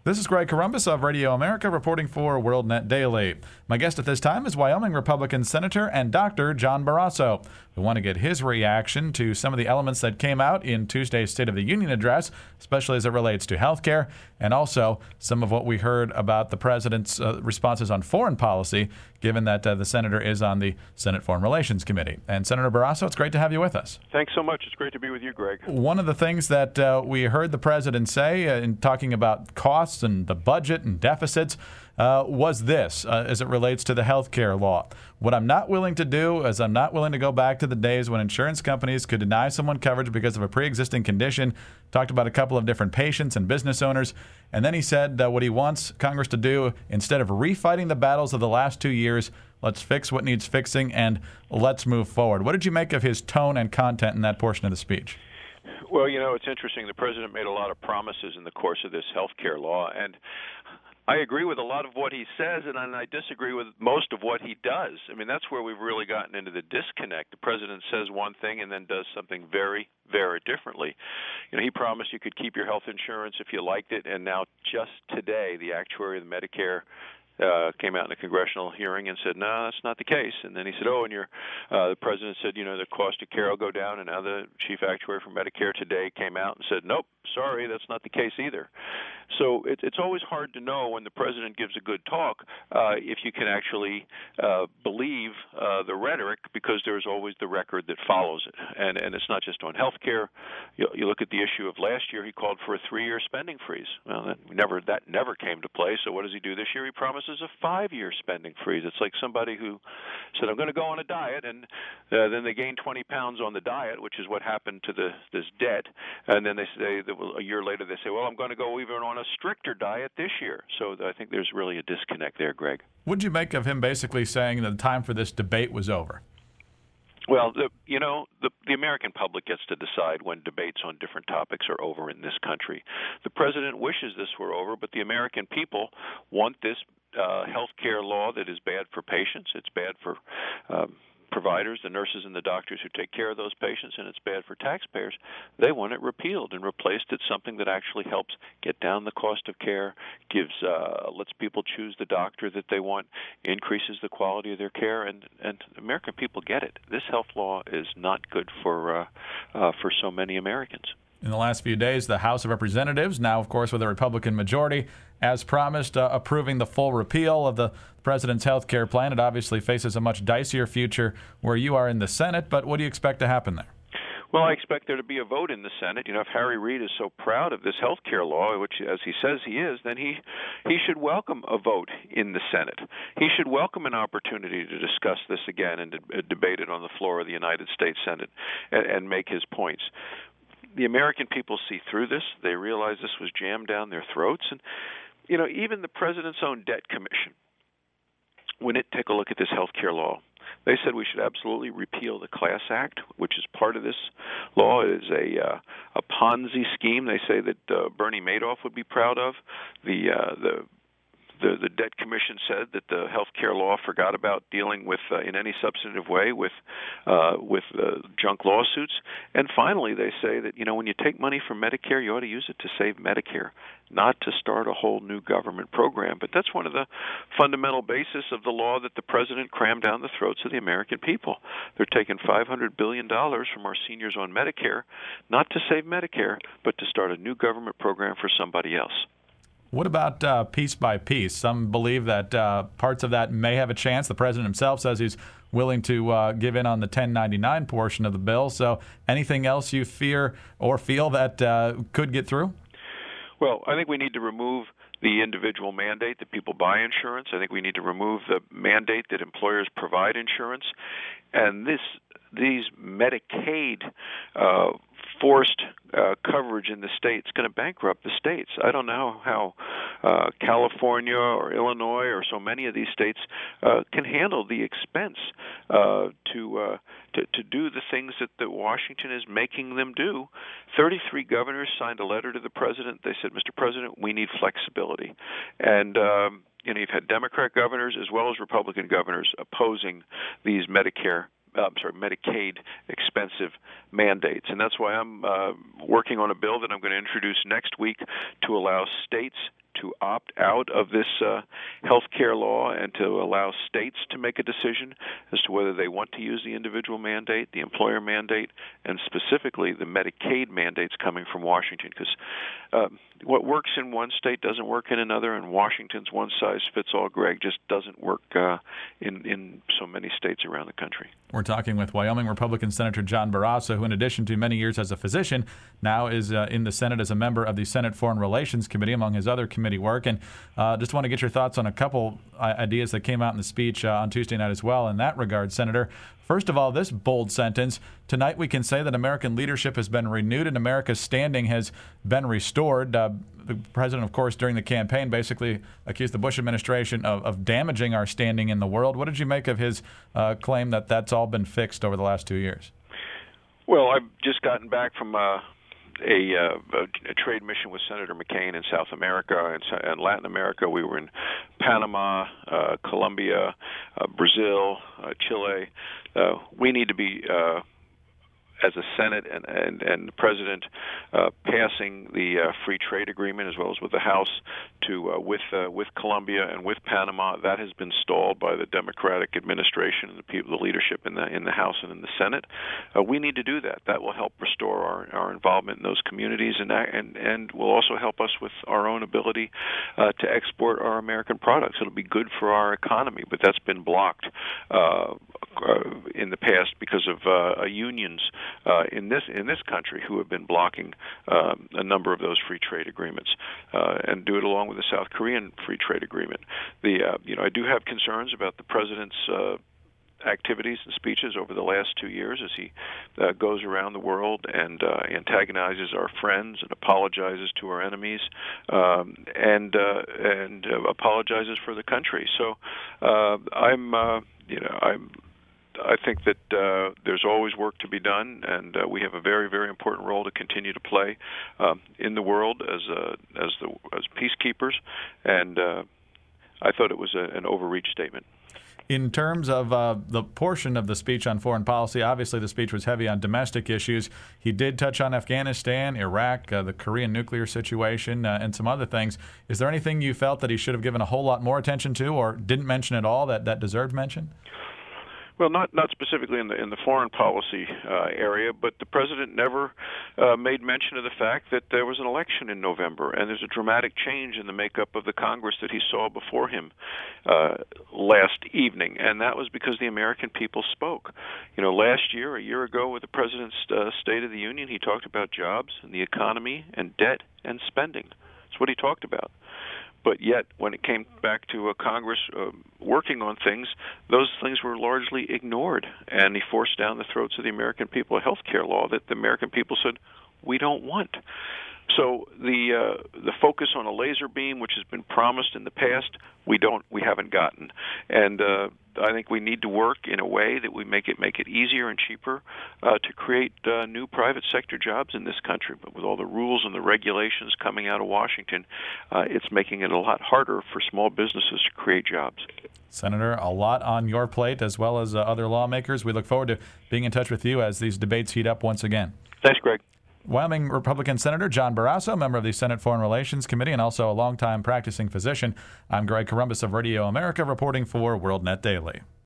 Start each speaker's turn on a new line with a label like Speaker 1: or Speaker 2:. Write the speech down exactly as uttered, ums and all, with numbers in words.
Speaker 1: This is Greg Corombos of Radio America reporting for WorldNet Daily. My guest at this time is Wyoming Republican Senator and Doctor John Barrasso. We want to get his reaction to some of the elements that came out in Tuesday's State of the Union address, especially as it relates to health care, and also some of what we heard about the president's uh, responses on foreign policy, given that uh, the senator is on the Senate Foreign Relations Committee. And Senator Barrasso, it's great to have you with us.
Speaker 2: Thanks so much. It's great to be with you, Greg.
Speaker 1: One of the things that uh, we heard the president say uh, in talking about costs and the budget and deficits uh, was this, uh, as it relates to the health care law. What I'm not willing to do is I'm not willing to go back to the days when insurance companies could deny someone coverage because of a pre-existing condition. Talked about a couple of different patients and business owners. And then he said uh, what he wants Congress to do, instead of refighting the battles of the last two years, let's fix what needs fixing and let's move forward. What did you make of his tone and content in that portion of the speech?
Speaker 2: Well, you know, it's interesting. The president made a lot of promises in the course of this health care law, and I agree with a lot of what he says, and I disagree with most of what he does. I mean, that's where we've really gotten into the disconnect. The president says one thing and then does something very, very differently. You know, he promised you could keep your health insurance if you liked it, and now just today, the actuary of the Medicare Uh, came out in a congressional hearing and said, no, that's not the case. And then he said, oh, and your, uh, the president said, you know, the cost of care will go down. And now the chief actuary for Medicare today came out and said, nope, sorry, that's not the case either. So it, it's always hard to know when the president gives a good talk uh, if you can actually uh, believe uh, the rhetoric, because there's always the record that follows it. And, and it's not just on health care. You, you look at the issue of last year, he called for a three-year spending freeze. Well, that never, that never came to play. So what does he do this year? He promises is a five-year spending freeze. It's like somebody who said, I'm going to go on a diet, and uh, then they gain twenty pounds on the diet, which is what happened to the this debt. And then they say, that a year later, they say, well, I'm going to go even on a stricter diet this year. So I think there's really a disconnect there, Greg.
Speaker 1: What did you make of him basically saying that the time for this debate was over?
Speaker 2: Well, the, you know, the, the American public gets to decide when debates on different topics are over in this country. The president wishes this were over, but the American people want this uh, health care law that is bad for patients. It's bad for um, providers, the nurses and the doctors who take care of those patients, and it's bad for taxpayers. They want it repealed and replaced with something that actually helps get down the cost of care, gives uh, lets people choose the doctor that they want, increases the quality of their care, and and American people get it. This health law is not good for uh, uh, for so many Americans.
Speaker 1: In the last few days, the House of Representatives, now, of course, with a Republican majority, as promised, uh, approving the full repeal of the president's health care plan. It obviously faces a much dicier future where you are in the Senate, but what do you expect to happen there?
Speaker 2: Well, I expect there to be a vote in the Senate. You know, if Harry Reid is so proud of this health care law, which, as he says he is, then he he should welcome a vote in the Senate. He should welcome an opportunity to discuss this again and de- debate it on the floor of the United States Senate and, and make his points. The American people see through this. They realize this was jammed down their throats. And, you know, even the president's own debt commission, when it took a look at this health care law, they said we should absolutely repeal the Class Act, which is part of this law. It is a uh, a Ponzi scheme. They say that uh, Bernie Madoff would be proud of. The uh, the The, the debt commission said that the health care law forgot about dealing with, uh, in any substantive way, with uh, with uh, junk lawsuits. And finally, they say that, you know, when you take money from Medicare, you ought to use it to save Medicare, not to start a whole new government program. But that's one of the fundamental basis of the law that the president crammed down the throats of the American people. They're taking five hundred billion dollars from our seniors on Medicare, not to save Medicare, but to start a new government program for somebody else.
Speaker 1: What about uh, piece by piece? Some believe that uh, parts of that may have a chance. The president himself says he's willing to uh, give in on the ten ninety-nine portion of the bill. So anything else you fear or feel that uh, could get through?
Speaker 2: Well, I think we need to remove the individual mandate that people buy insurance. I think we need to remove the mandate that employers provide insurance. And this these Medicaid uh, forced uh, coverage in the states going to bankrupt the states. I don't know how uh, California or Illinois or so many of these states uh, can handle the expense uh, to, uh, to to do the things that, that Washington is making them do. thirty-three governors signed a letter to the president. They said, Mister President, we need flexibility. And um, you know, you've had Democrat governors as well as Republican governors opposing these Medicare Uh, I'm sorry, Medicaid expensive mandates. And that's why I'm uh, working on a bill that I'm going to introduce next week to allow states to opt out of this uh, health care law and to allow states to make a decision as to whether they want to use the individual mandate, the employer mandate, and specifically the Medicaid mandates coming from Washington. Because uh, what works in one state doesn't work in another, and Washington's one-size-fits-all, Greg, just doesn't work uh, in, in so many states around the country.
Speaker 1: We're talking with Wyoming Republican Senator John Barrasso, who in addition to many years as a physician, now is uh, in the Senate as a member of the Senate Foreign Relations Committee, among his other committee work. And uh, just want to get your thoughts on a couple ideas that came out in the speech uh, on Tuesday night as well in that regard, Senator. First of all, this bold sentence: tonight we can say that American leadership has been renewed and America's standing has been restored. Uh, the president, of course, during the campaign basically accused the Bush administration of, of damaging our standing in the world. What did you make of his uh, claim that that's all been fixed over the last two years?
Speaker 2: Well, I've just gotten back from uh, a, uh, a trade mission with Senator McCain in South America and, and Latin America. We were in Panama, uh, Colombia, uh, Brazil, uh, Chile. Uh, we need to be, uh, as a Senate and, and, and the President, uh, passing the uh, free trade agreement, as well as with the House, to uh, with uh, with Colombia and with Panama. That has been stalled by the Democratic administration and the people, the leadership in the in the House and in the Senate. Uh, we need to do that. That will help restore our, our involvement in those communities, and and and will also help us with our own ability uh, to export our American products. It'll be good for our economy, but that's been blocked uh, uh, in the past because of uh, unions Uh, in this in this country who have been blocking um, a number of those free trade agreements, uh, and do it along with the South Korean free trade agreement. The uh, you know I do have concerns about the president's uh, activities and speeches over the last two years as he uh, goes around the world and uh, antagonizes our friends and apologizes to our enemies, um, and uh, and uh, apologizes for the country. So uh, I'm uh, you know I'm. I think that uh, there's always work to be done, and uh, we have a very, very important role to continue to play um, in the world as uh, as the as peacekeepers. And uh, I thought it was a, an overreach statement.
Speaker 1: In terms of uh, the portion of the speech on foreign policy, obviously the speech was heavy on domestic issues. He did touch on Afghanistan, Iraq, uh, the Korean nuclear situation, uh, and some other things. Is there anything you felt that he should have given a whole lot more attention to, or didn't mention at all that, that deserved mention?
Speaker 2: Well, not not specifically in the in the foreign policy uh, area, but the president never uh, made mention of the fact that there was an election in November, and there's a dramatic change in the makeup of the Congress that he saw before him uh, last evening, and that was because the American people spoke. You know, last year, a year ago, with the president's uh, State of the Union, he talked about jobs and the economy and debt and spending. That's what he talked about. But yet, when it came back to uh, Congress uh, working on things, those things were largely ignored. And he forced down the throats of the American people a health care law that the American people said, we don't want. So the uh, the focus on a laser beam, which has been promised in the past, we don't, we haven't gotten. And uh, I think we need to work in a way that we make it make it easier and cheaper uh, to create uh, new private sector jobs in this country. But with all the rules and the regulations coming out of Washington, uh, it's making it a lot harder for small businesses to create jobs.
Speaker 1: Senator, a lot on your plate as well as uh, other lawmakers. We look forward to being in touch with you as these debates heat up once again.
Speaker 2: Thanks, Greg.
Speaker 1: Wyoming Republican Senator John Barrasso, member of the Senate Foreign Relations Committee and also a longtime practicing physician. I'm Greg Corombos of Radio America reporting for WorldNet Daily.